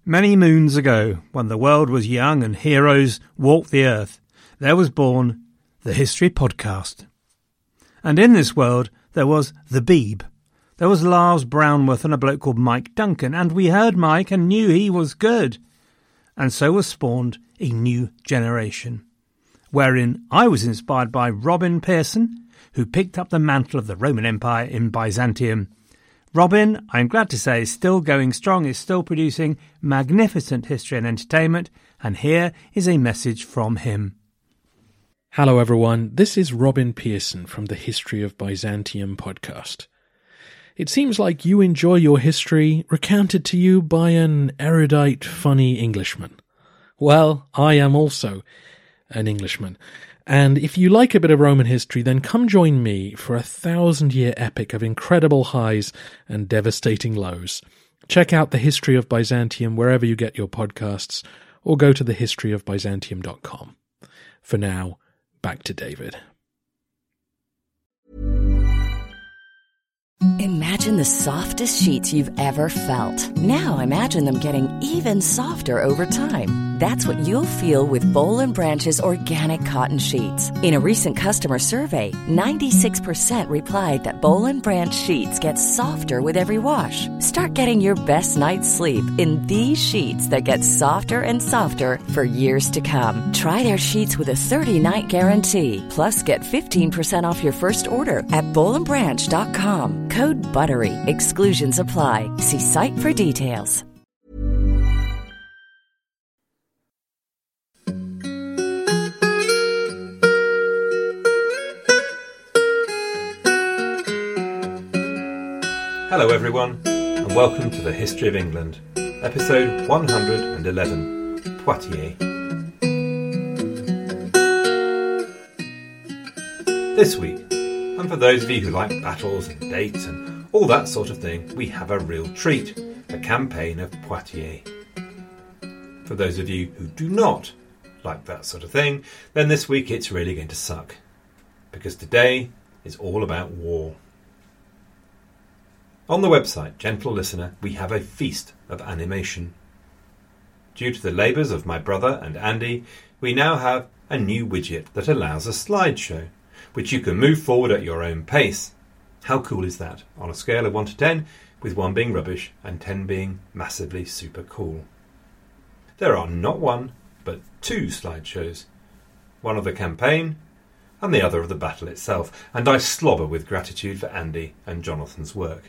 Many moons ago, when the world was young and heroes walked the earth, there was born the History Podcast. And in this world, there was the Beeb. There was Lars Brownworth and a bloke called Mike Duncan, and we heard Mike and knew he was good. And so was spawned a new generation, wherein I was inspired by Robin Pearson, who picked up the mantle of the Roman Empire in Byzantium. Robin, I'm glad to say, is still going strong, is still producing magnificent history and entertainment, and here is a message from him. Hello everyone, this is Robin Pearson from the History of Byzantium podcast. It seems like you enjoy your history recounted to you by an erudite, funny Englishman. Well, I am also an Englishman. And if you like a bit of Roman history, then come join me for a 1,000-year epic of incredible highs and devastating lows. Check out The History of Byzantium wherever you get your podcasts, or go to thehistoryofbyzantium.com. For now, back to David. Imagine the softest sheets you've ever felt. Now imagine them getting even softer over time. That's what you'll feel with Boll & Branch's organic cotton sheets. In a recent customer survey, 96% replied that Boll & Branch sheets get softer with every wash. Start getting your best night's sleep in these sheets that get softer and softer for years to come. Try their sheets with a 30-night guarantee. Plus, get 15% off your first order at bollandbranch.com. Code BUTTERY. Exclusions apply. See site for details. Hello everyone, and welcome to the History of England, episode 111, Poitiers. This week, and for those of you who like battles and dates and all that sort of thing, we have a real treat, the campaign of Poitiers. For those of you who do not like that sort of thing, then this week it's really going to suck, because today is all about war. On the website, gentle listener, we have a feast of animation. Due to the labours of my brother and Andy, we now have a new widget that allows a slideshow, which you can move forward at your own pace. How cool is that? On a scale of 1 to 10, with 1 being rubbish and 10 being massively super cool. There are not 1, but 2 slideshows. One of the campaign, and the other of the battle itself, and I slobber with gratitude for Andy and Jonathan's work.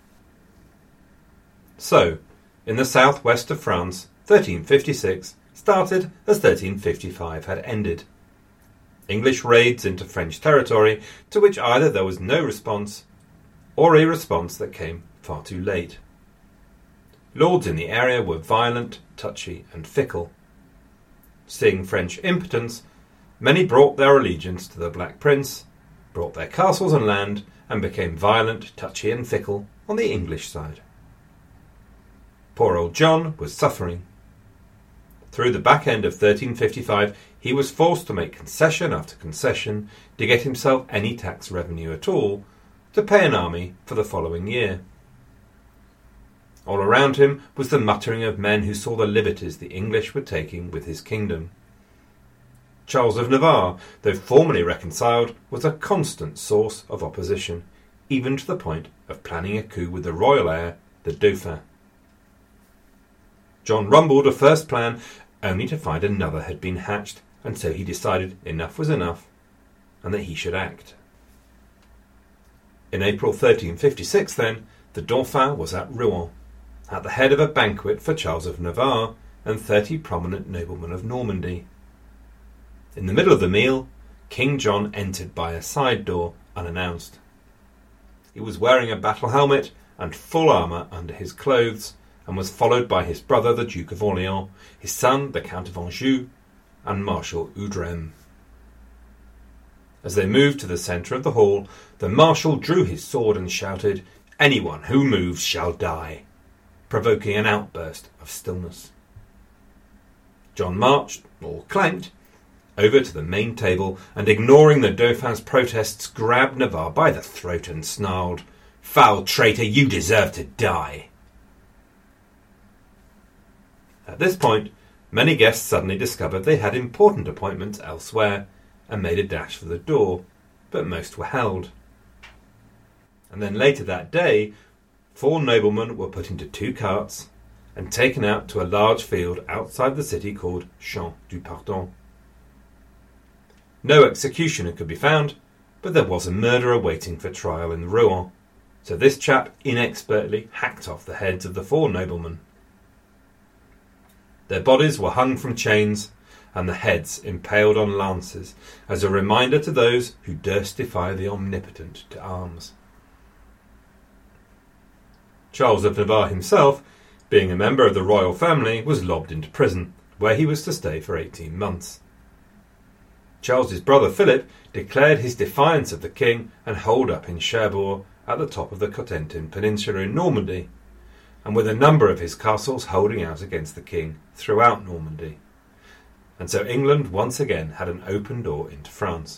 So, in the southwest of France, 1356 started as 1355 had ended. English raids into French territory to which either there was no response or a response that came far too late. Lords in the area were violent, touchy and fickle. Seeing French impotence, many brought their allegiance to the Black Prince, brought their castles and land, and became violent, touchy and fickle on the English side. Poor old John was suffering. Through the back end of 1355, he was forced to make concession after concession to get himself any tax revenue at all to pay an army for the following year. All around him was the muttering of men who saw the liberties the English were taking with his kingdom. Charles of Navarre, though formally reconciled, was a constant source of opposition, even to the point of planning a coup with the royal heir, the Dauphin. John rumbled a first plan, only to find another had been hatched, and so he decided enough was enough, and that he should act. In April 1356, then, the Dauphin was at Rouen, at the head of a banquet for Charles of Navarre and 30 prominent noblemen of Normandy. In the middle of the meal, King John entered by a side door, unannounced. He was wearing a battle helmet and full armour under his clothes, and was followed by his brother the Duke of Orleans, his son the Count of Anjou, and Marshal Oudrem. As they moved to the centre of the hall, the Marshal drew his sword and shouted, "Anyone who moves shall die," provoking an outburst of stillness. John marched, or clanked, over to the main table, and ignoring the Dauphin's protests, grabbed Navarre by the throat and snarled, "Foul traitor, you deserve to die." At this point, many guests suddenly discovered they had important appointments elsewhere and made a dash for the door, but most were held. And then later that day, 4 noblemen were put into 2 carts and taken out to a large field outside the city called Champ du Pardon. No executioner could be found, but there was a murderer waiting for trial in Rouen, so this chap inexpertly hacked off the heads of the 4 noblemen. Their bodies were hung from chains and the heads impaled on lances as a reminder to those who durst defy the omnipotent to arms. Charles of Navarre himself, being a member of the royal family, was lobbed into prison, where he was to stay for 18 months. Charles's brother Philip declared his defiance of the king and holed up in Cherbourg at the top of the Cotentin Peninsula in Normandy, and with a number of his castles holding out against the king throughout Normandy. And so England once again had an open door into France.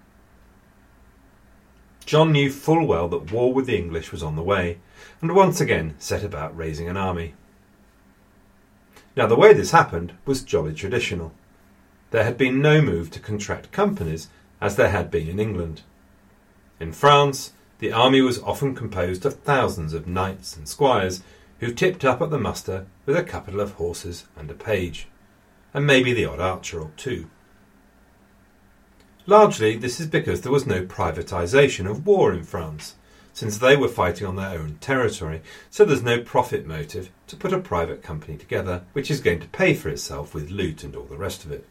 John knew full well that war with the English was on the way, and once again set about raising an army. Now the way this happened was jolly traditional. There had been no move to contract companies as there had been in England. In France, the army was often composed of thousands of knights and squires who tipped up at the muster with a couple of horses and a page, and maybe the odd archer or 2. Largely this is because there was no privatisation of war in France, since they were fighting on their own territory, so there's no profit motive to put a private company together which is going to pay for itself with loot and all the rest of it.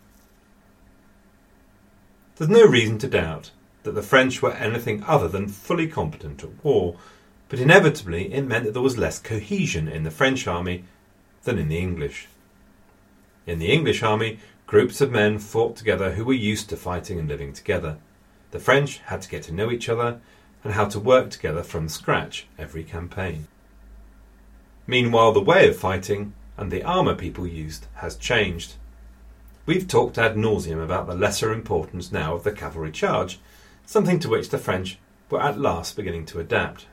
There's no reason to doubt that the French were anything other than fully competent at war, but inevitably it meant that there was less cohesion in the French army than in the English. In the English army, groups of men fought together who were used to fighting and living together. The French had to get to know each other and how to work together from scratch every campaign. Meanwhile, the way of fighting and the armour people used has changed. We've talked ad nauseum about the lesser importance now of the cavalry charge, something to which the French were at last beginning to adapt.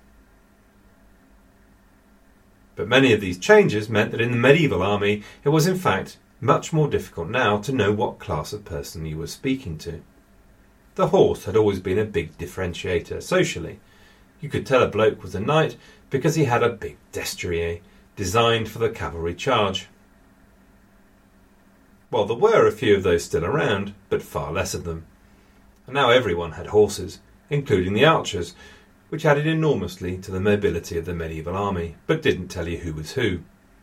But many of these changes meant that in the medieval army it was in fact much more difficult now to know what class of person you were speaking to. The horse had always been a big differentiator socially. You could tell a bloke was a knight because he had a big destrier designed for the cavalry charge. Well, there were a few of those still around, but far less of them. And now everyone had horses, including the archers, which added enormously to the mobility of the medieval army, but didn't tell you who was who.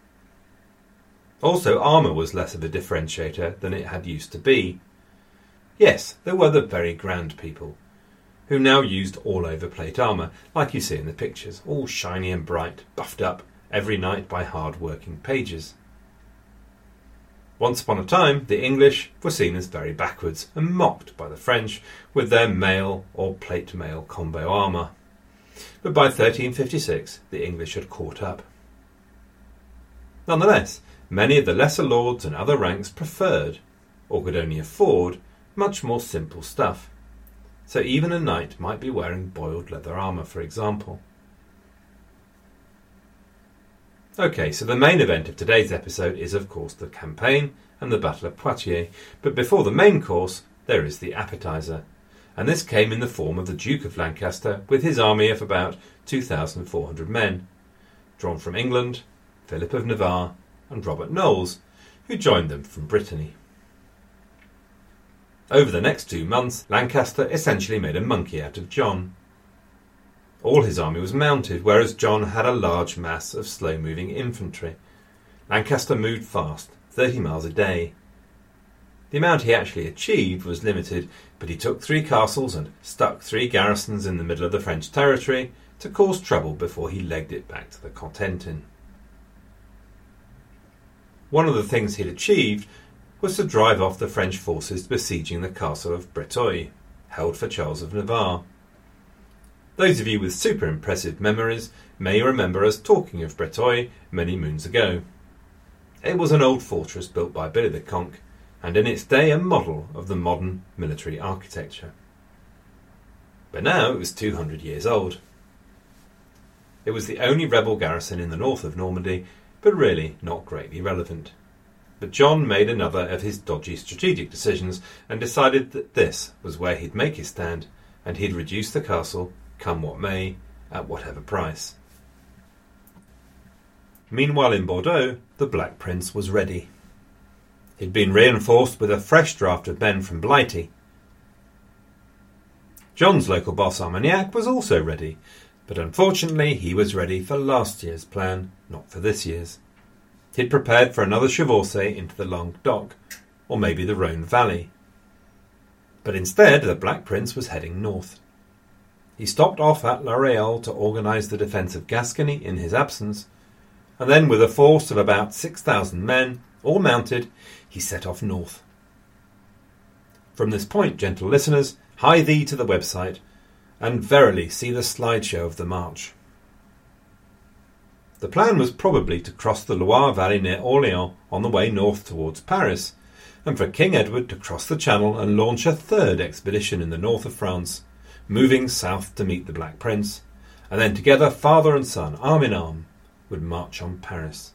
Also, armour was less of a differentiator than it had used to be. Yes, there were the very grand people, who now used all-over plate armour, like you see in the pictures, all shiny and bright, buffed up every night by hard-working pages. Once upon a time, the English were seen as very backwards and mocked by the French with their mail or plate-mail combo armour. But by 1356, the English had caught up. Nonetheless, many of the lesser lords and other ranks preferred, or could only afford, much more simple stuff. So even a knight might be wearing boiled leather armour, for example. Okay, so the main event of today's episode is of course the campaign and the Battle of Poitiers, but before the main course there is the appetizer, and this came in the form of the Duke of Lancaster with his army of about 2,400 men, drawn from England, Philip of Navarre and Robert Knowles, who joined them from Brittany. Over the next 2 months, Lancaster essentially made a monkey out of John. All his army was mounted, whereas John had a large mass of slow-moving infantry. Lancaster moved fast, 30 miles a day. The amount he actually achieved was limited, but he took 3 castles and stuck 3 garrisons in the middle of the French territory to cause trouble before he legged it back to the Cotentin. One of the things he'd achieved was to drive off the French forces besieging the castle of Breteuil, held for Charles of Navarre. Those of you with super impressive memories may remember us talking of Breteuil many moons ago. It was an old fortress built by Billy the Conk, and in its day a model of the modern military architecture. But now it was 200 years old. It was the only rebel garrison in the north of Normandy, but really not greatly relevant. But John made another of his dodgy strategic decisions and decided that this was where he'd make his stand, and he'd reduce the castle, come what may, at whatever price. Meanwhile in Bordeaux, the Black Prince was ready. He'd been reinforced with a fresh draft of men from Blighty. John's local boss Armagnac was also ready, but unfortunately he was ready for last year's plan, not for this year's. He'd prepared for another chevauchée into the Languedoc, or maybe the Rhône Valley. But instead the Black Prince was heading north. He stopped off at La Réole to organise the defence of Gascony in his absence, and then with a force of about 6,000 men, all mounted, he set off north. From this point, gentle listeners, hie thee to the website, and verily see the slideshow of the march. The plan was probably to cross the Loire Valley near Orléans on the way north towards Paris, and for King Edward to cross the Channel and launch a third expedition in the north of France, moving south to meet the Black Prince, and then together, father and son, arm in arm, would march on Paris.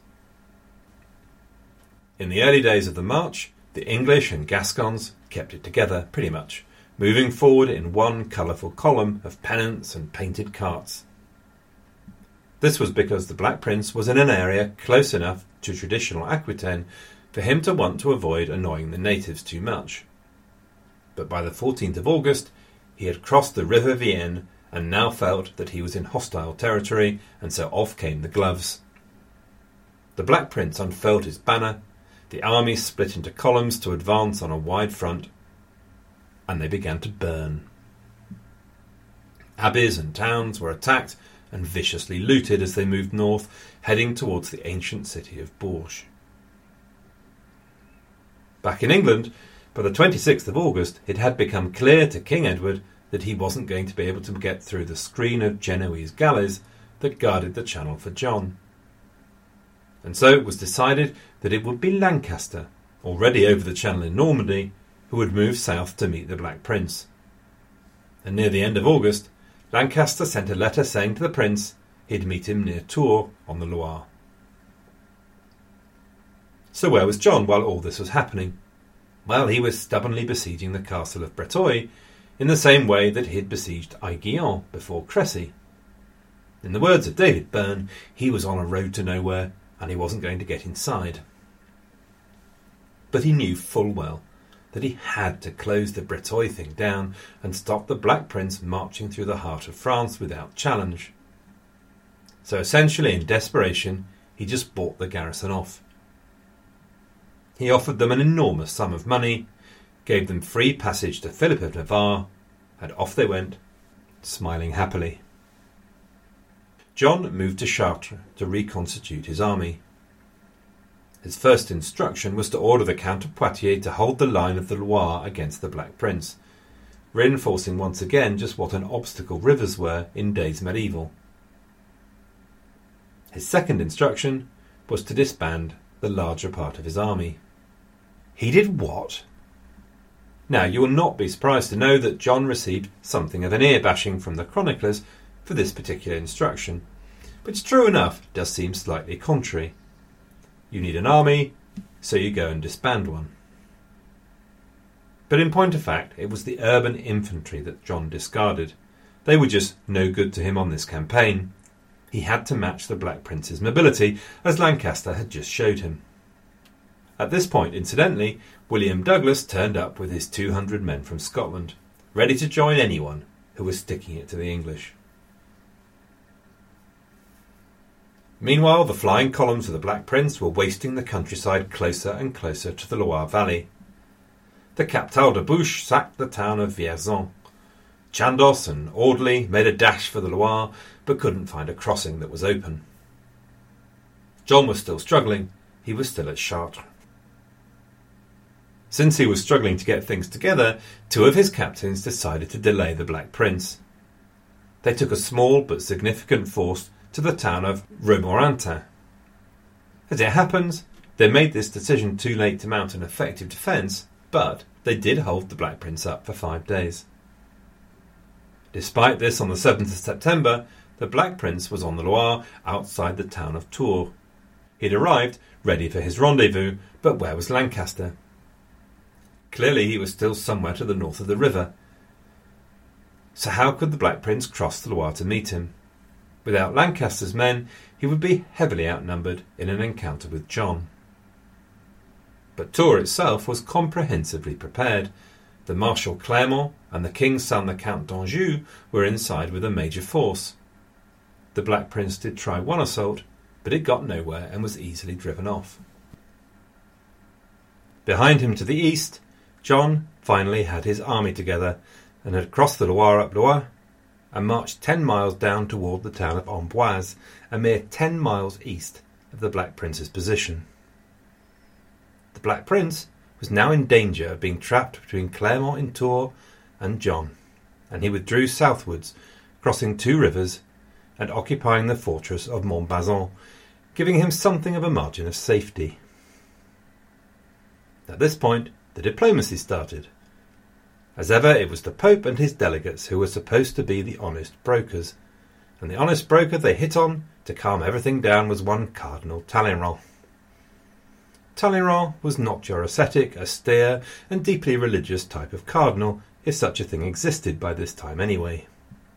In the early days of the march, the English and Gascons kept it together, pretty much, moving forward in one colourful column of pennants and painted carts. This was because the Black Prince was in an area close enough to traditional Aquitaine for him to want to avoid annoying the natives too much. But by the 14th of August, he had crossed the River Vienne and now felt that he was in hostile territory, and so off came the gloves. The Black Prince unfurled his banner, the army split into columns to advance on a wide front, and they began to burn. Abbeys and towns were attacked and viciously looted as they moved north, heading towards the ancient city of Bourges. Back in England, by the 26th of August, it had become clear to King Edward that he wasn't going to be able to get through the screen of Genoese galleys that guarded the Channel for John. And so it was decided that it would be Lancaster, already over the Channel in Normandy, who would move south to meet the Black Prince. And near the end of August, Lancaster sent a letter saying to the Prince he'd meet him near Tours on the Loire. So where was John while all this was happening? Well, he was stubbornly besieging the castle of Breteuil in the same way that he had besieged Aiguillon before Crécy. In the words of David Byrne, he was on a road to nowhere and he wasn't going to get inside. But he knew full well that he had to close the Breteuil thing down and stop the Black Prince marching through the heart of France without challenge. So essentially, in desperation, he just bought the garrison off. He offered them an enormous sum of money, gave them free passage to Philip of Navarre, and off they went, smiling happily. John moved to Chartres to reconstitute his army. His first instruction was to order the Count of Poitiers to hold the line of the Loire against the Black Prince, reinforcing once again just what an obstacle rivers were in days medieval. His second instruction was to disband the larger part of his army. He did what? Now, you will not be surprised to know that John received something of an ear-bashing from the chroniclers for this particular instruction, which, true enough, does seem slightly contrary. You need an army, so you go and disband one. But in point of fact, it was the urban infantry that John discarded. They were just no good to him on this campaign. He had to match the Black Prince's mobility, as Lancaster had just showed him. At this point, incidentally, William Douglas turned up with his 200 men from Scotland, ready to join anyone who was sticking it to the English. Meanwhile, the flying columns of the Black Prince were wasting the countryside closer and closer to the Loire Valley. The Captal de Buch sacked the town of Vierzon. Chandos and Audley made a dash for the Loire, but couldn't find a crossing that was open. John was still struggling. He was still at Chartres. Since he was struggling to get things together, two of his captains decided to delay the Black Prince. They took a small but significant force to the town of Romorantin. As it happens, they made this decision too late to mount an effective defence, but they did hold the Black Prince up for 5 days. Despite this, on the 7th of September, the Black Prince was on the Loire outside the town of Tours. He'd arrived, ready for his rendezvous, but where was Lancaster? Clearly he was still somewhere to the north of the river. So how could the Black Prince cross the Loire to meet him? Without Lancaster's men, he would be heavily outnumbered in an encounter with John. But Tours itself was comprehensively prepared. The Marshal Clermont and the King's son, the Count d'Anjou, were inside with a major force. The Black Prince did try one assault, but it got nowhere and was easily driven off. Behind him to the east, John finally had his army together and had crossed the Loire up Loire and marched 10 miles down toward the town of Amboise, a mere 10 miles east of the Black Prince's position. The Black Prince was now in danger of being trapped between Clermont in Tours and John, and he withdrew southwards, crossing 2 rivers and occupying the fortress of Montbazon, giving him something of a margin of safety. At this point, the diplomacy started. As ever, it was the Pope and his delegates who were supposed to be the honest brokers, and the honest broker they hit on to calm everything down was one Cardinal Talleyrand. Talleyrand was not your ascetic, austere, and deeply religious type of cardinal, if such a thing existed by this time anyway.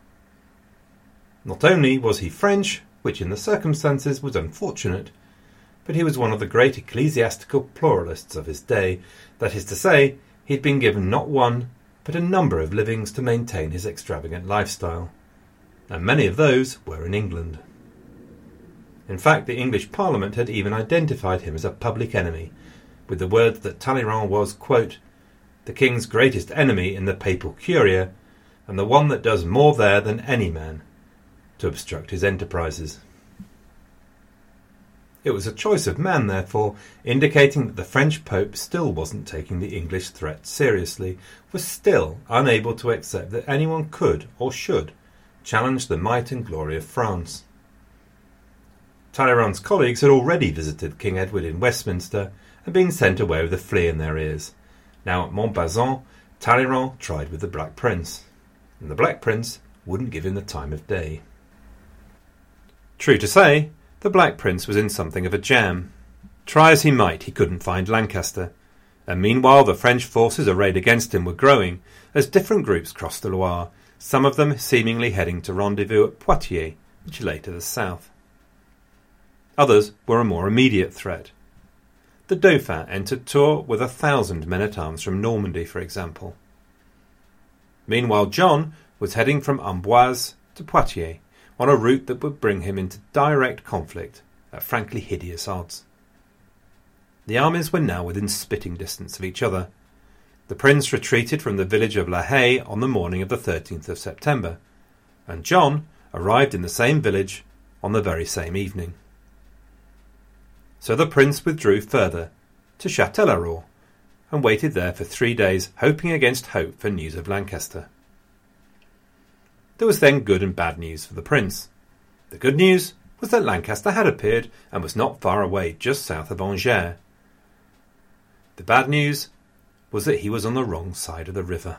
Not only was he French, which in the circumstances was unfortunate, but he was one of the great ecclesiastical pluralists of his day. That is to say, he had been given not one, but a number of livings to maintain his extravagant lifestyle, and many of those were in England. In fact, the English Parliament had even identified him as a public enemy, with the words that Talleyrand was, quote, the King's greatest enemy in the papal curia, and the one that does more there than any man to obstruct his enterprises. It was a choice of man, therefore, indicating that the French Pope still wasn't taking the English threat seriously, was still unable to accept that anyone could or should challenge the might and glory of France. Talleyrand's colleagues had already visited King Edward in Westminster and been sent away with a flea in their ears. Now at Montbazon, Talleyrand tried with the Black Prince, and the Black Prince wouldn't give him the time of day. True to say, the Black Prince was in something of a jam. Try as he might, he couldn't find Lancaster, and meanwhile the French forces arrayed against him were growing as different groups crossed the Loire, some of them seemingly heading to rendezvous at Poitiers, which lay to the south. Others were a more immediate threat. The Dauphin entered Tours with 1,000 men-at-arms from Normandy, for example. Meanwhile, John was heading from Amboise to Poitiers on a route that would bring him into direct conflict at frankly hideous odds. The armies were now within spitting distance of each other. The Prince retreated from the village of La Haye on the morning of the 13th of September, and John arrived in the same village on the very same evening. So the Prince withdrew further, to Châtellerault, and waited there for 3 days, hoping against hope for news of Lancaster. There was then good and bad news for the Prince. The good news was that Lancaster had appeared and was not far away, just south of Angers. The bad news was that he was on the wrong side of the river.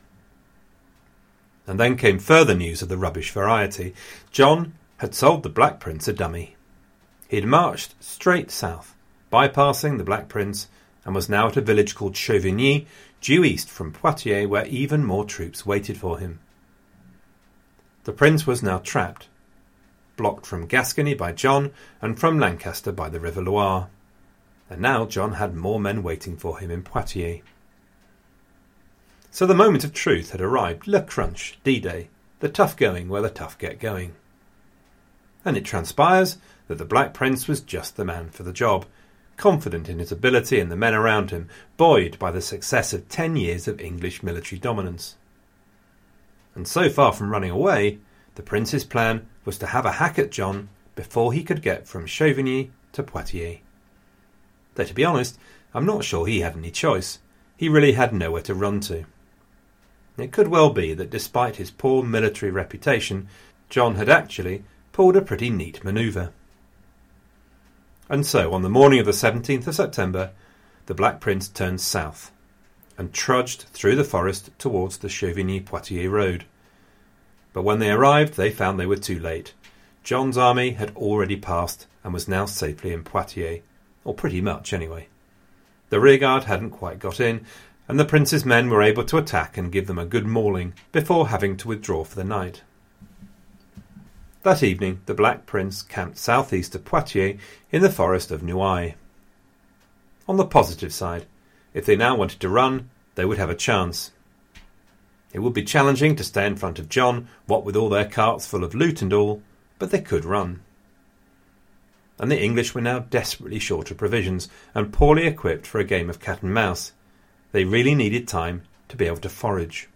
And then came further news of the rubbish variety. John had sold the Black Prince a dummy. He had marched straight south, bypassing the Black Prince, and was now at a village called Chauvigny, due east from Poitiers, where even more troops waited for him. The Prince was now trapped, blocked from Gascony by John and from Lancaster by the River Loire. And now John had more men waiting for him in Poitiers. So the moment of truth had arrived, le crunch, D-Day, the tough going where the tough get going. And it transpires that the Black Prince was just the man for the job, confident in his ability and the men around him, buoyed by the success of 10 years of English military dominance. And so far from running away, the Prince's plan was to have a hack at John before he could get from Chauvigny to Poitiers. Though to be honest, I'm not sure he had any choice. He really had nowhere to run to. It could well be that despite his poor military reputation, John had actually pulled a pretty neat manoeuvre. And so, on the morning of the 17th of September, the Black Prince turned south and trudged through the forest towards the Chauvigny-Poitiers road. But when they arrived, they found they were too late. John's army had already passed and was now safely in Poitiers, or pretty much anyway. The rearguard hadn't quite got in, and the prince's men were able to attack and give them a good mauling before having to withdraw for the night. That evening, the Black Prince camped southeast of Poitiers in the forest of Nouaille. On the positive side, if they now wanted to run, they would have a chance. It would be challenging to stay in front of John, what with all their carts full of loot and all, but they could run. And the English were now desperately short of provisions and poorly equipped for a game of cat and mouse. They really needed time to be able to forage.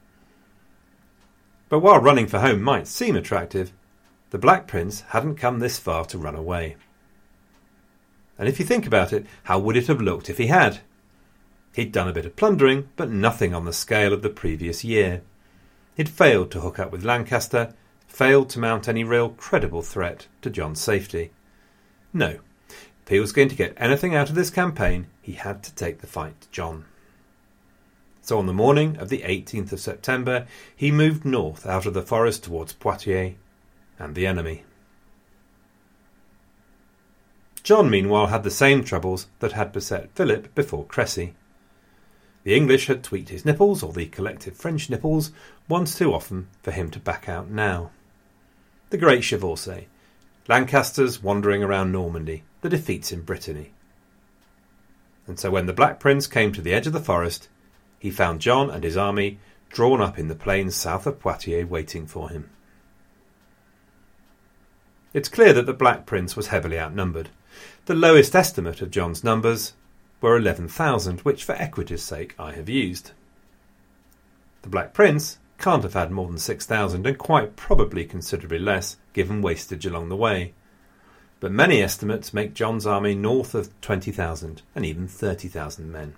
But while running for home might seem attractive, the Black Prince hadn't come this far to run away. And if you think about it, how would it have looked if he had? He'd done a bit of plundering, but nothing on the scale of the previous year. He'd failed to hook up with Lancaster, failed to mount any real credible threat to John's safety. No, if he was going to get anything out of this campaign, he had to take the fight to John. So on the morning of the 18th of September, he moved north out of the forest towards Poitiers and the enemy. John, meanwhile, had the same troubles that had beset Philip before Crécy. The English had tweaked his nipples, or the collective French nipples, once too often for him to back out now. The great chevauchée, Lancaster's wandering around Normandy, the defeats in Brittany. And so when the Black Prince came to the edge of the forest, he found John and his army drawn up in the plains south of Poitiers waiting for him. It's clear that the Black Prince was heavily outnumbered. The lowest estimate of John's numbers were 11,000, which for equity's sake I have used. The Black Prince can't have had more than 6,000, and quite probably considerably less, given wastage along the way. But many estimates make John's army north of 20,000, and even 30,000 men.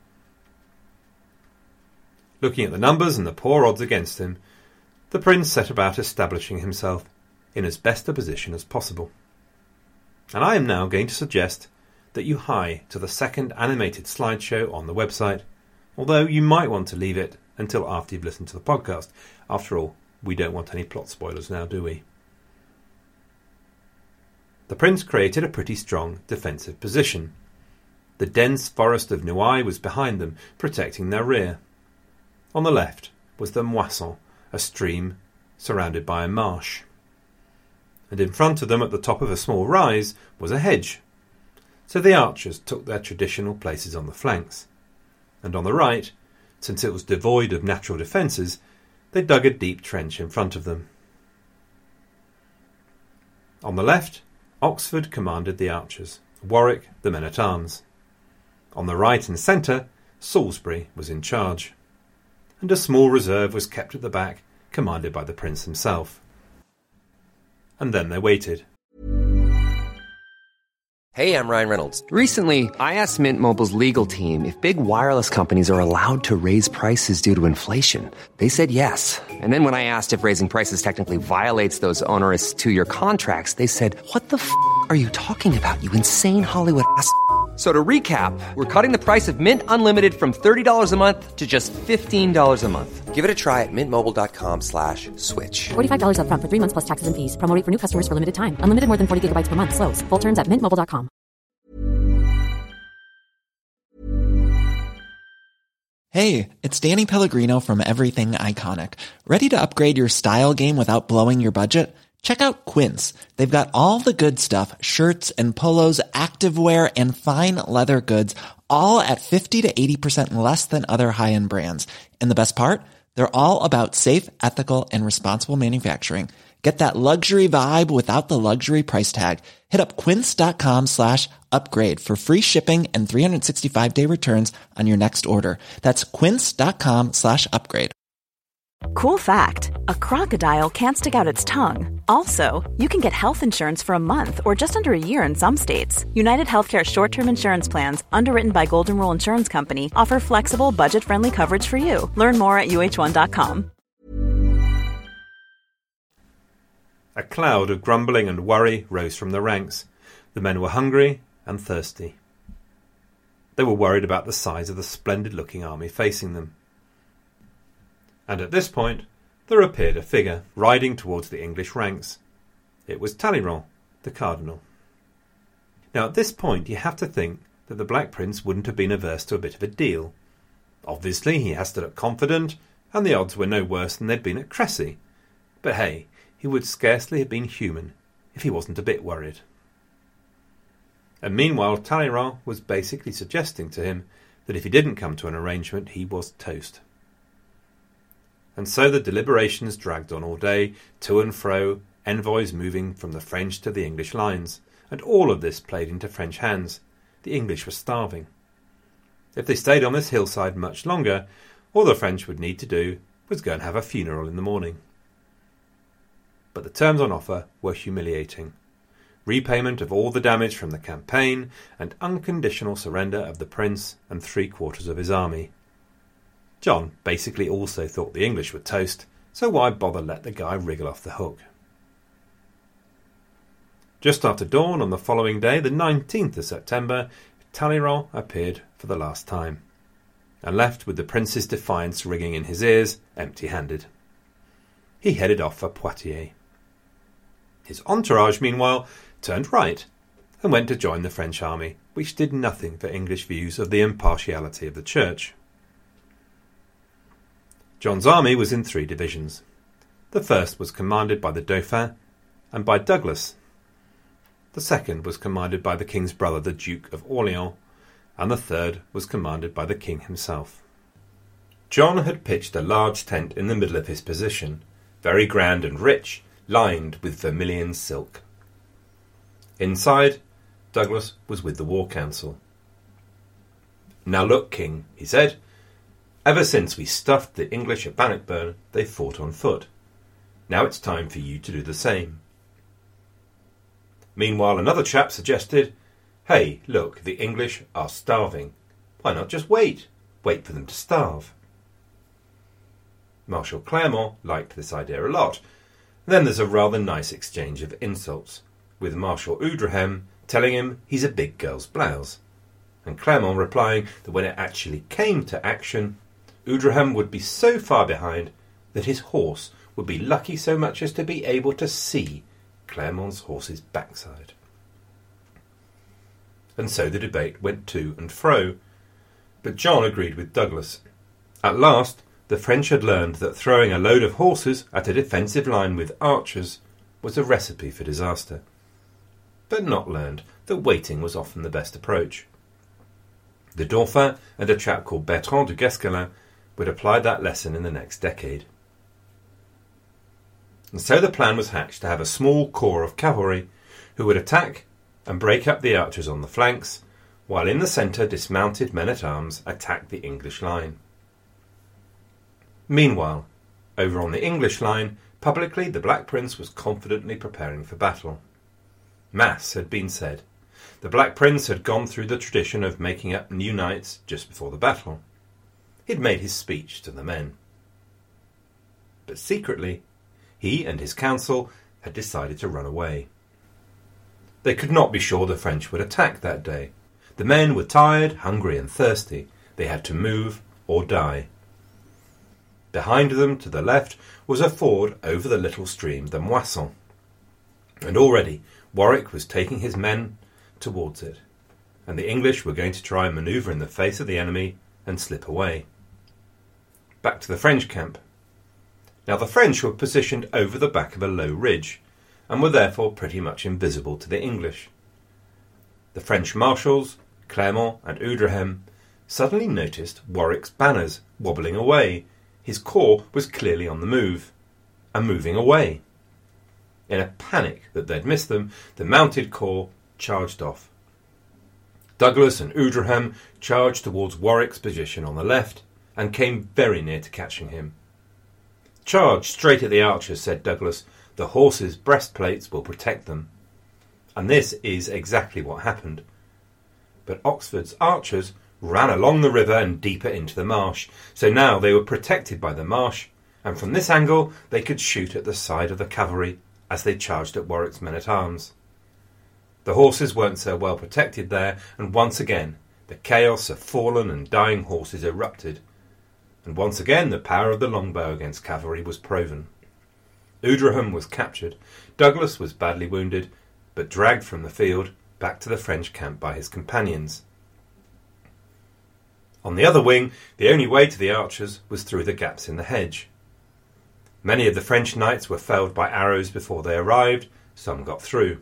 Looking at the numbers and the poor odds against him, the prince set about establishing himself in as best a position as possible. And I am now going to suggest that you hie to the second animated slideshow on the website, although you might want to leave it until after you've listened to the podcast. After all, we don't want any plot spoilers now, do we? The prince created a pretty strong defensive position. The dense forest of Nouaille was behind them, protecting their rear. On the left was the Moisson, a stream surrounded by a marsh. And in front of them, at the top of a small rise, was a hedge. So the archers took their traditional places on the flanks. And on the right, since it was devoid of natural defences, they dug a deep trench in front of them. On the left, Oxford commanded the archers, Warwick the men-at-arms. On the right and centre, Salisbury was in charge. And a small reserve was kept at the back, commanded by the prince himself. And then they waited. Hey, I'm Ryan Reynolds. Recently, I asked Mint Mobile's legal team if big wireless companies are allowed to raise prices due to inflation. They said yes. And then when I asked if raising prices technically violates those onerous two-year contracts, they said, "What the f*** are you talking about, you insane Hollywood ass?" So to recap, we're cutting the price of Mint Unlimited from $30 a month to just $15 a month. Give it a try at mintmobile.com/switch. $45 up front for 3 months plus taxes and fees. Promo rate for new customers for limited time. Unlimited more than 40 gigabytes per month. Slows full terms at mintmobile.com. Hey, it's Danny Pellegrino from Everything Iconic. Ready to upgrade your style game without blowing your budget? Check out Quince. They've got all the good stuff, shirts and polos, activewear, and fine leather goods, all at 50 to 80% less than other high-end brands. And the best part? They're all about safe, ethical, and responsible manufacturing. Get that luxury vibe without the luxury price tag. Hit up quince.com/upgrade for free shipping and 365-day returns on your next order. That's quince.com/upgrade. Cool fact, a crocodile can't stick out its tongue. Also, you can get health insurance for a month or just under a year in some states. United Healthcare short-term insurance plans, underwritten by Golden Rule Insurance Company, offer flexible, budget-friendly coverage for you. Learn more at uh1.com. A cloud of grumbling and worry rose from the ranks. The men were hungry and thirsty. They were worried about the size of the splendid-looking army facing them. And at this point, there appeared a figure riding towards the English ranks. It was Talleyrand, the cardinal. Now at this point you have to think that the Black Prince wouldn't have been averse to a bit of a deal. Obviously he has to look confident, and the odds were no worse than they'd been at Crécy. But hey, he would scarcely have been human if he wasn't a bit worried. And meanwhile Talleyrand was basically suggesting to him that if he didn't come to an arrangement he was toast. And so the deliberations dragged on all day, to and fro, envoys moving from the French to the English lines, and all of this played into French hands. The English were starving. If they stayed on this hillside much longer, all the French would need to do was go and have a funeral in the morning. But the terms on offer were humiliating. Repayment of all the damage from the campaign and unconditional surrender of the prince and 3/4 of his army. John basically also thought the English were toast, so why bother let the guy wriggle off the hook? Just after dawn on the following day, the 19th of September, Talleyrand appeared for the last time, and left with the prince's defiance ringing in his ears, empty-handed. He headed off for Poitiers. His entourage, meanwhile, turned right and went to join the French army, which did nothing for English views of the impartiality of the Church. John's army was in 3 divisions. The first was commanded by the Dauphin and by Douglas. The second was commanded by the king's brother, the Duke of Orleans, and the third was commanded by the king himself. John had pitched a large tent in the middle of his position, very grand and rich, lined with vermilion silk. Inside, Douglas was with the War Council. "Now look, King," he said, "ever since we stuffed the English at Bannockburn, they've fought on foot. Now it's time for you to do the same." Meanwhile, another chap suggested, "Hey, look, the English are starving. Why not just wait? Wait for them to starve." Marshal Clermont liked this idea a lot. Then there's a rather nice exchange of insults, with Marshal Oudrihem telling him he's a big girl's blouse, and Clermont replying that when it actually came to action, Oudrihem would be so far behind that his horse would be lucky so much as to be able to see Clermont's horse's backside. And so the debate went to and fro, but John agreed with Douglas. At last, the French had learned that throwing a load of horses at a defensive line with archers was a recipe for disaster, but not learned that waiting was often the best approach. The Dauphin and a chap called Bertrand du Guesclin would apply that lesson in the next decade. And so the plan was hatched to have a small corps of cavalry who would attack and break up the archers on the flanks, while in the centre dismounted men-at-arms attacked the English line. Meanwhile, over on the English line, publicly the Black Prince was confidently preparing for battle. Mass had been said. The Black Prince had gone through the tradition of making up new knights just before the battle. He'd made his speech to the men. But secretly, he and his council had decided to run away. They could not be sure the French would attack that day. The men were tired, hungry and thirsty. They had to move or die. Behind them, to the left, was a ford over the little stream, the Moisson. And already Warwick was taking his men towards it, and the English were going to try and manoeuvre in the face of the enemy and slip away. Back to the French camp. Now the French were positioned over the back of a low ridge, and were therefore pretty much invisible to the English. The French marshals, Clermont and Oudrihem, suddenly noticed Warwick's banners wobbling away. His corps was clearly on the move, and moving away. In a panic that they'd missed them, the mounted corps charged off. Douglas and Oudrihem charged towards Warwick's position on the left, and came very near to catching him. "Charge straight at the archers," said Douglas. "The horses' breastplates will protect them." And this is exactly what happened. But Oxford's archers ran along the river and deeper into the marsh, so now they were protected by the marsh, and from this angle they could shoot at the side of the cavalry as they charged at Warwick's men-at-arms. The horses weren't so well protected there, and once again the chaos of fallen and dying horses erupted, and once again the power of the longbow against cavalry was proven. Oudraham was captured. Douglas was badly wounded, but dragged from the field back to the French camp by his companions. On the other wing, the only way to the archers was through the gaps in the hedge. Many of the French knights were felled by arrows before they arrived. Some got through.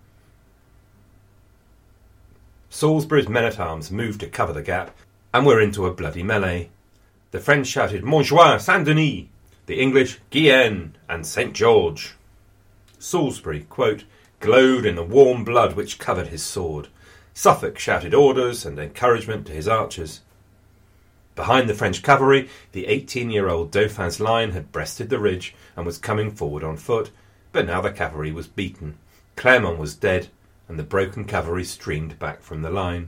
Salisbury's men-at-arms moved to cover the gap and were into a bloody melee. The French shouted Montjoie, Saint-Denis, the English Guienne and St. George. Salisbury, quote, glowed in the warm blood which covered his sword. Suffolk shouted orders and encouragement to his archers. Behind the French cavalry, the 18-year-old Dauphin's line had breasted the ridge and was coming forward on foot, but now the cavalry was beaten. Clermont was dead, and the broken cavalry streamed back from the line.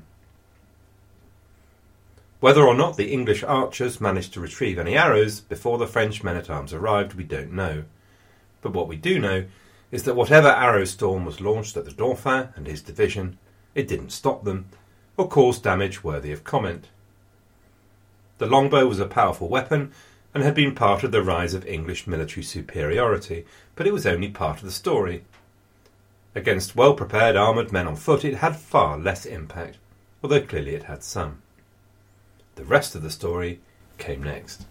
Whether or not the English archers managed to retrieve any arrows before the French men-at-arms arrived, we don't know. But what we do know is that whatever arrow storm was launched at the Dauphin and his division, it didn't stop them, or cause damage worthy of comment. The longbow was a powerful weapon and had been part of the rise of English military superiority, but it was only part of the story. Against well-prepared armoured men on foot it had far less impact, although clearly it had some. The rest of the story came next.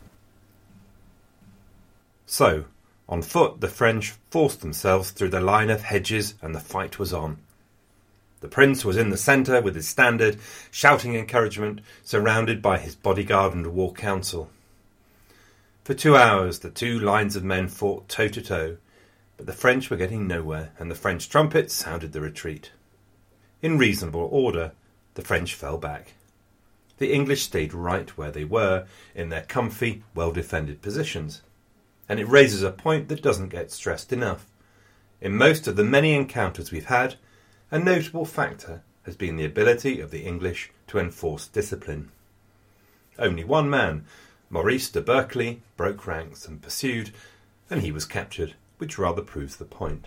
So, on foot the French forced themselves through the line of hedges and the fight was on. The prince was in the centre with his standard, shouting encouragement, surrounded by his bodyguard and war council. For 2 hours the two lines of men fought toe to toe, but the French were getting nowhere, and the French trumpets sounded the retreat. In reasonable order, the French fell back. The English stayed right where they were, in their comfy, well-defended positions. And it raises a point that doesn't get stressed enough. In most of the many encounters we've had, a notable factor has been the ability of the English to enforce discipline. Only one man, Maurice de Berkeley, broke ranks and pursued, and he was captured, which rather proves the point.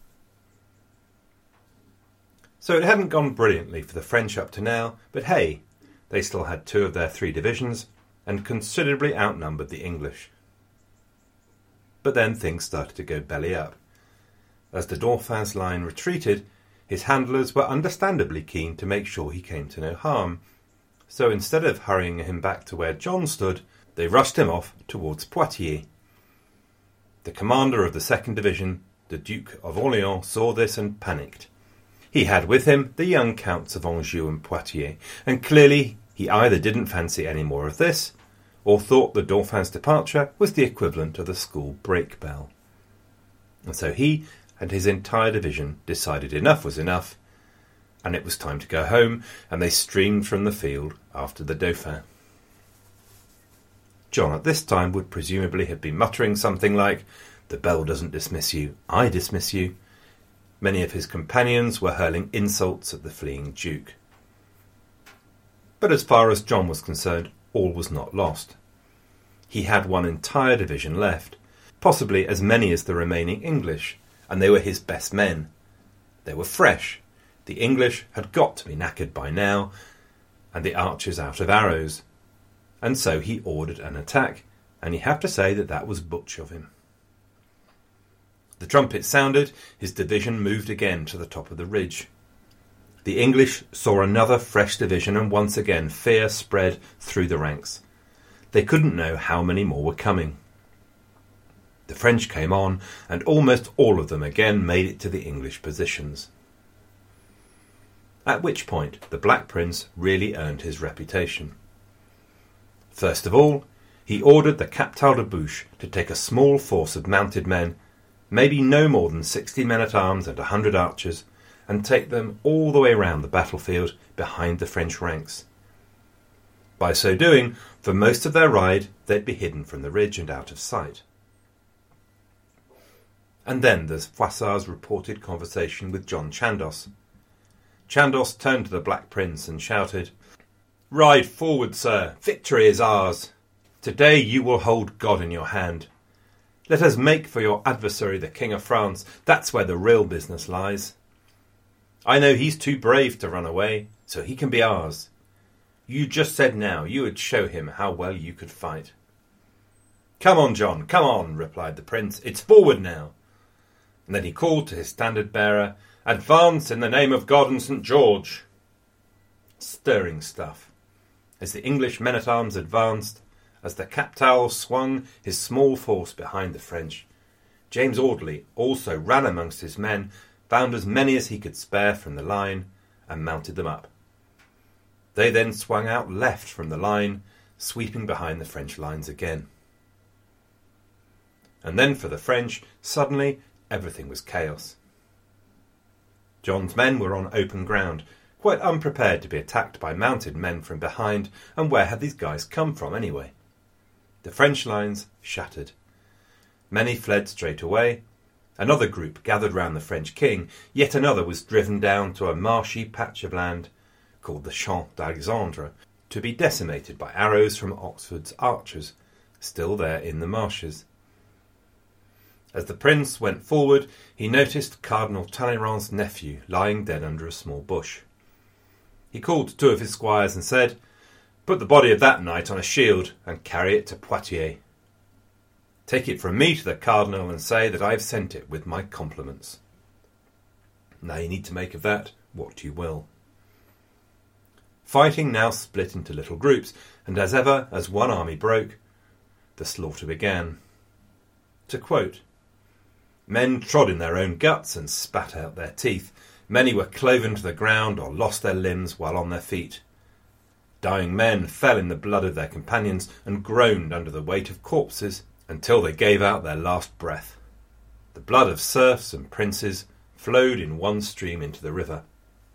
So it hadn't gone brilliantly for the French up to now, but hey, they still had 2 of their 3 divisions and considerably outnumbered the English. But then things started to go belly up. As the Dauphin's line retreated, his handlers were understandably keen to make sure he came to no harm, so instead of hurrying him back to where John stood, they rushed him off towards Poitiers. The commander of the 2nd Division, the Duke of Orléans, saw this and panicked. He had with him the young Counts of Anjou and Poitiers, and clearly he either didn't fancy any more of this, or thought the Dauphin's departure was the equivalent of the school break bell. And so he and his entire division decided enough was enough, and it was time to go home, and they streamed from the field after the Dauphin. John at this time would presumably have been muttering something like, "The bell doesn't dismiss you, I dismiss you." Many of his companions were hurling insults at the fleeing Duke. But as far as John was concerned, all was not lost. He had one entire division left, possibly as many as the remaining English, and they were his best men. They were fresh. The English had got to be knackered by now, and the archers out of arrows. And so he ordered an attack, and you have to say that that was butch of him. The trumpet sounded, his division moved again to the top of the ridge. The English saw another fresh division, and once again fear spread through the ranks. They couldn't know how many more were coming. The French came on, and almost all of them again made it to the English positions. At which point the Black Prince really earned his reputation. First of all, he ordered the Captal de Buch to take a small force of mounted men, maybe no more than 60 men-at-arms and 100 archers, and take them all the way round the battlefield behind the French ranks. By so doing, for most of their ride, they'd be hidden from the ridge and out of sight. And then the Froissarts reported conversation with John Chandos. Chandos turned to the Black Prince and shouted, "Ride forward, sir. Victory is ours. Today you will hold God in your hand. Let us make for your adversary the King of France. That's where the real business lies. I know he's too brave to run away, so he can be ours. You just said now you would show him how well you could fight." "Come on, John, come on," replied the Prince. "It's forward now. And then he called to his standard-bearer, "Advance in the name of God and St. George!" Stirring stuff. As the English men-at-arms advanced, as the Captal swung his small force behind the French, James Audley also ran amongst his men, found as many as he could spare from the line, and mounted them up. They then swung out left from the line, sweeping behind the French lines again. And then for the French, suddenly everything was chaos. John's men were on open ground, quite unprepared to be attacked by mounted men from behind, and where had these guys come from anyway? The French lines shattered. Many fled straight away. Another group gathered round the French king. Yet another was driven down to a marshy patch of land called the Champ d'Alexandre, to be decimated by arrows from Oxford's archers, still there in the marshes. As the prince went forward, he noticed Cardinal Talleyrand's nephew lying dead under a small bush. He called 2 of his squires and said, "Put the body of that knight on a shield and carry it to Poitiers. Take it from me to the cardinal and say that I have sent it with my compliments." Now you need to make of that what you will. Fighting now split into little groups, and as ever, as one army broke, the slaughter began. To quote, "Men trod in their own guts and spat out their teeth. Many were cloven to the ground or lost their limbs while on their feet. Dying men fell in the blood of their companions and groaned under the weight of corpses until they gave out their last breath. The blood of serfs and princes flowed in one stream into the river."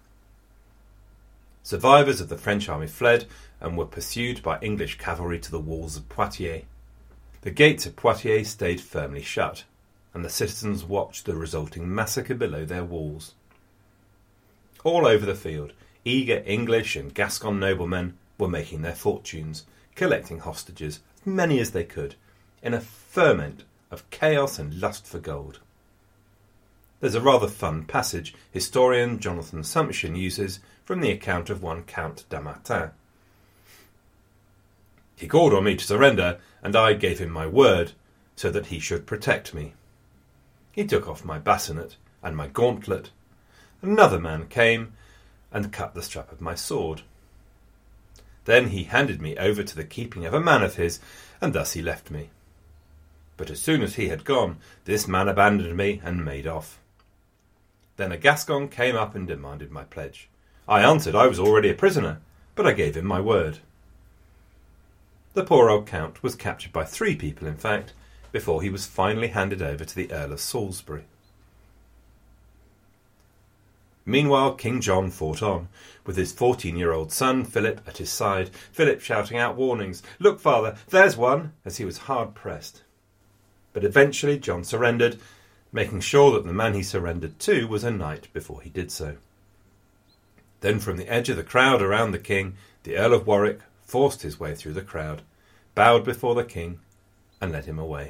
Survivors of the French army fled and were pursued by English cavalry to the walls of Poitiers. The gates of Poitiers stayed firmly shut, and the citizens watched the resulting massacre below their walls. All over the field, eager English and Gascon noblemen were making their fortunes, collecting hostages, as many as they could, in a ferment of chaos and lust for gold. There's a rather fun passage historian Jonathan Sumption uses from the account of one Count Damartin. "He called on me to surrender, and I gave him my word, so that he should protect me. He took off my bascinet and my gauntlet. Another man came and cut the strap of my sword. Then he handed me over to the keeping of a man of his, and thus he left me. But as soon as he had gone, this man abandoned me and made off. Then a Gascon came up and demanded my pledge. I answered I was already a prisoner, but I gave him my word." The poor old Count was captured by 3 people, in fact, before he was finally handed over to the Earl of Salisbury. Meanwhile, King John fought on, with his 14-year-old son, Philip, at his side, Philip shouting out warnings, "Look, father, there's one," as he was hard pressed. But eventually John surrendered, making sure that the man he surrendered to was a knight before he did so. Then from the edge of the crowd around the king, the Earl of Warwick forced his way through the crowd, bowed before the king, and led him away.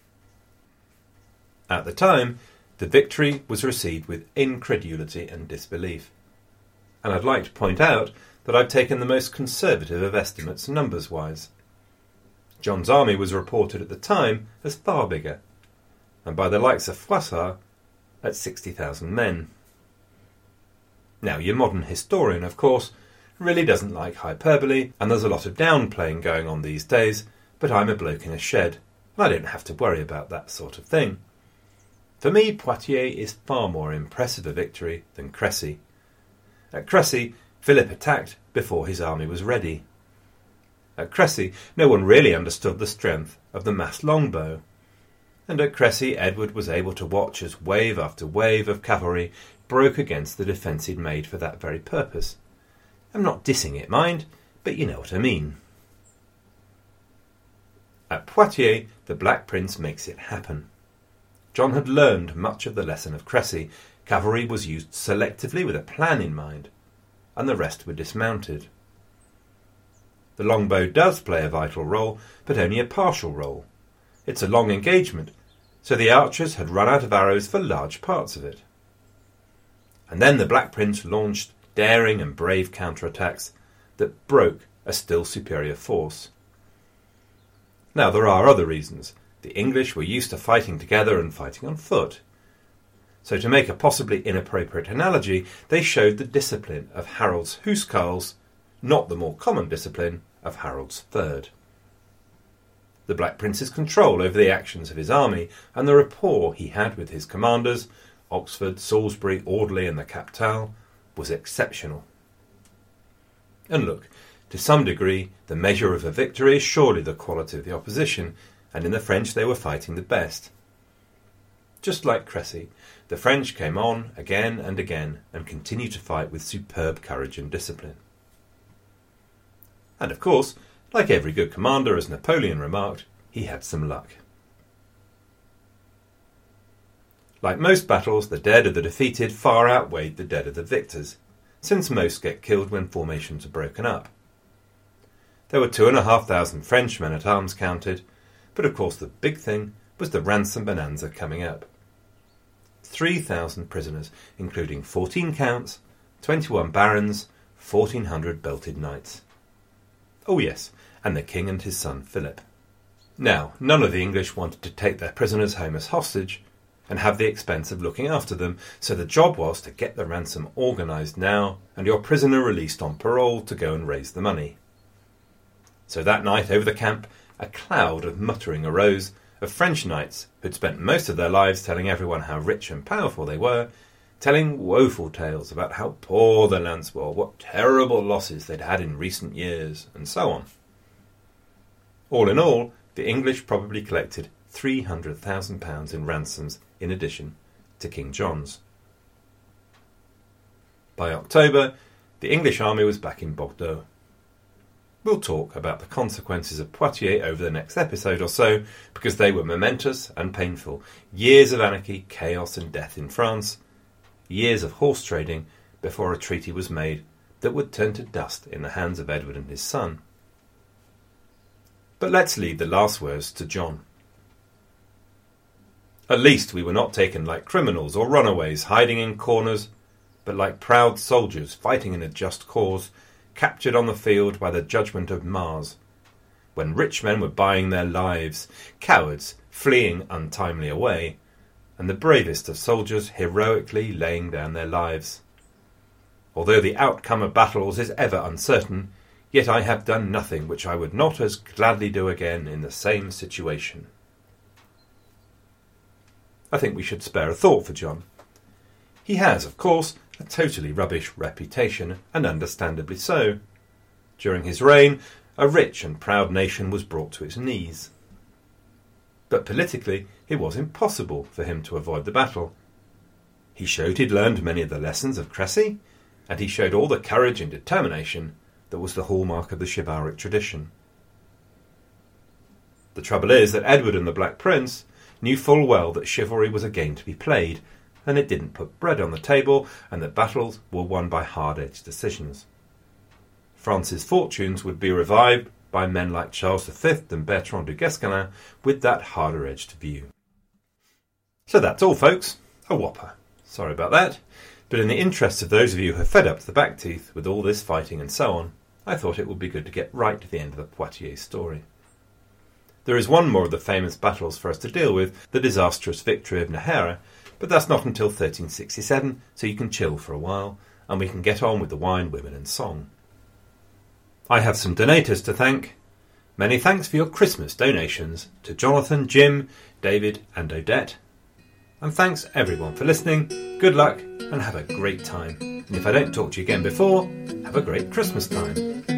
At the time, the victory was received with incredulity and disbelief. And I'd like to point out that I've taken the most conservative of estimates numbers-wise. John's army was reported at the time as far bigger, and by the likes of Froissart at 60,000 men. Now, your modern historian, of course, really doesn't like hyperbole, and there's a lot of downplaying going on these days, but I'm a bloke in a shed, and I don't have to worry about that sort of thing. For me, Poitiers is far more impressive a victory than Crécy. At Crécy, Philip attacked before his army was ready. At Crécy, no one really understood the strength of the massed longbow. And at Crécy, Edward was able to watch as wave after wave of cavalry broke against the defence he'd made for that very purpose. I'm not dissing it, mind, but you know what I mean. At Poitiers, the Black Prince makes it happen. John had learned much of the lesson of Crécy. Cavalry was used selectively with a plan in mind, and the rest were dismounted. The longbow does play a vital role, but only a partial role. It's a long engagement, so the archers had run out of arrows for large parts of it. And then the Black Prince launched daring and brave counterattacks that broke a still superior force. Now, there are other reasons. The English were used to fighting together and fighting on foot. So to make a possibly inappropriate analogy, they showed the discipline of Harold's huscarls, not the more common discipline of Harold's third. The Black Prince's control over the actions of his army and the rapport he had with his commanders, Oxford, Salisbury, Audley and the Captal, was exceptional. And look, to some degree, the measure of a victory is surely the quality of the opposition, and in the French they were fighting the best. Just like Crécy, the French came on again and again and continued to fight with superb courage and discipline. And of course, like every good commander, as Napoleon remarked, he had some luck. Like most battles, the dead of the defeated far outweighed the dead of the victors, since most get killed when formations are broken up. There were 2,500 French men-at-arms counted, but of course the big thing was the ransom bonanza coming up. 3,000 prisoners, including 14 counts, 21 barons, 1,400 belted knights. Oh yes, and the king and his son Philip. Now, none of the English wanted to take their prisoners home as hostage and have the expense of looking after them, so the job was to get the ransom organised now and your prisoner released on parole to go and raise the money. So that night over the camp, a cloud of muttering arose of French knights who'd spent most of their lives telling everyone how rich and powerful they were, telling woeful tales about how poor their lance were, what terrible losses they'd had in recent years, and so on. All in all, the English probably collected £300,000 in ransoms in addition to King John's. By October, the English army was back in Bordeaux. We'll talk about the consequences of Poitiers over the next episode or so, because they were momentous and painful. Years of anarchy, chaos and death in France. Years of horse trading before a treaty was made that would turn to dust in the hands of Edward and his son. But let's leave the last words to John. At least we were not taken like criminals or runaways hiding in corners, but like proud soldiers fighting in a just cause, captured on the field by the judgment of Mars, when rich men were buying their lives, cowards fleeing untimely away, and the bravest of soldiers heroically laying down their lives. Although the outcome of battles is ever uncertain, yet I have done nothing which I would not as gladly do again in the same situation. I think we should spare a thought for John. He has, of course, a totally rubbish reputation, and understandably so. During his reign, a rich and proud nation was brought to its knees. But politically, it was impossible for him to avoid the battle. He showed he'd learned many of the lessons of Crécy, and he showed all the courage and determination that was the hallmark of the chivalric tradition. The trouble is that Edward and the Black Prince knew full well that chivalry was a game to be played, and it didn't put bread on the table, and that battles were won by hard-edged decisions. France's fortunes would be revived by men like Charles V and Bertrand du Guesclin with that harder-edged view. So that's all, folks. A whopper. Sorry about that. But in the interest of those of you who are fed up to the back teeth with all this fighting and so on, I thought it would be good to get right to the end of the Poitiers story. There is one more of the famous battles for us to deal with, the disastrous victory of Nájera, but that's not until 1367, so you can chill for a while, and we can get on with the wine, women and song. I have some donators to thank. Many thanks for your Christmas donations to Jonathan, Jim, David and Odette. And thanks everyone for listening. Good luck and have a great time. And if I don't talk to you again before, have a great Christmas time.